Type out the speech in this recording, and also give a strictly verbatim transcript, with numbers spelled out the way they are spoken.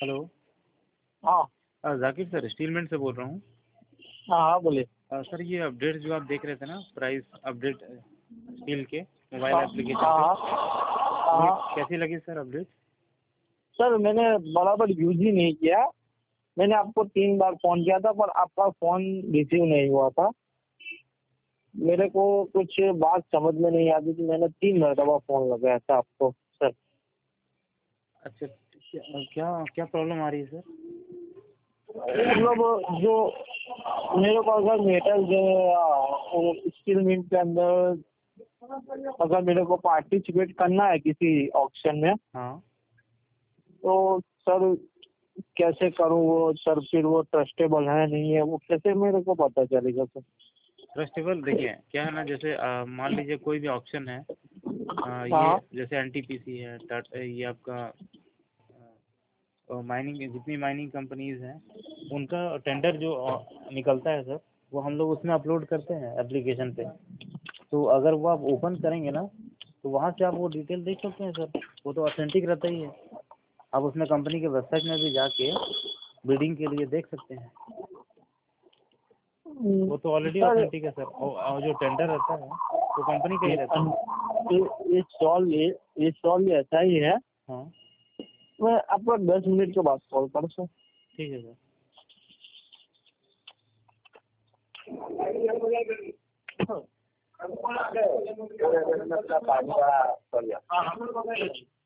Hello. हाँ। अ, Zakir sir स्टीलमैन से बोल रहा हूँ। हाँ हाँ बोलिए। अ, सर ये अपडेट जो आप देख रहे थे ना, प्राइस अपडेट स्टील के मोबाइल हाँ एप्लीकेशन हाँ पे, हाँ वो हाँ। कैसी लगी सर अपडेट? सर मैंने बराबर यूज ही नहीं किया। मैंने आपको तीन बार फोन किया था पर आपका फोन रिसीव नहीं हुआ था। मेरे को कुछ बात समझ में नहीं आती थी, मैंने तीन मरतबा फोन लगाया था आपको सर। अच्छा, क्या क्या क्या प्रॉब्लम आ रही है सर? मतलब जो मेरे को अगर मेटल जो स्टील मिल के अंदर अगर मेरे को पार्टिसिपेट करना है किसी ऑक्शन में, हाँ। तो सर कैसे करूँ वो सर? फिर वो ट्रस्टेबल है नहीं है, वो कैसे मेरे को पता चलेगा सर? ट्रस्टेबल देखिए क्या है ना, जैसे अ, मान लीजिए कोई भी ऑप्शन है, अ, ये हाँ जैसे एनटीपीसी है, टाटा, ये आपका माइनिंग, जितनी माइनिंग कंपनीज हैं उनका टेंडर जो अ, निकलता है सर, वो हम लोग उसमें अपलोड करते हैं एप्लीकेशन पे। तो अगर वो आप ओपन करेंगे ना, तो वहाँ से आप वो डिटेल देख सकते हैं सर। वो तो ऑथेंटिक रहता ही है। आप उसमें कंपनी के वेबसाइट में भी जाके बिडिंग के लिए देख सकते हैं। वो तो ऑलरेडी सर, ऑथेंटिक है सर। और और जो टेंडर रहता है वो कंपनी का ही ये रहता है। ये सॉल्व ये ये सॉल्व ऐसा ही है। हाँ मैं आपको दस मिनट के बाद कॉल करूँ सर? ठीक है सर। पानी का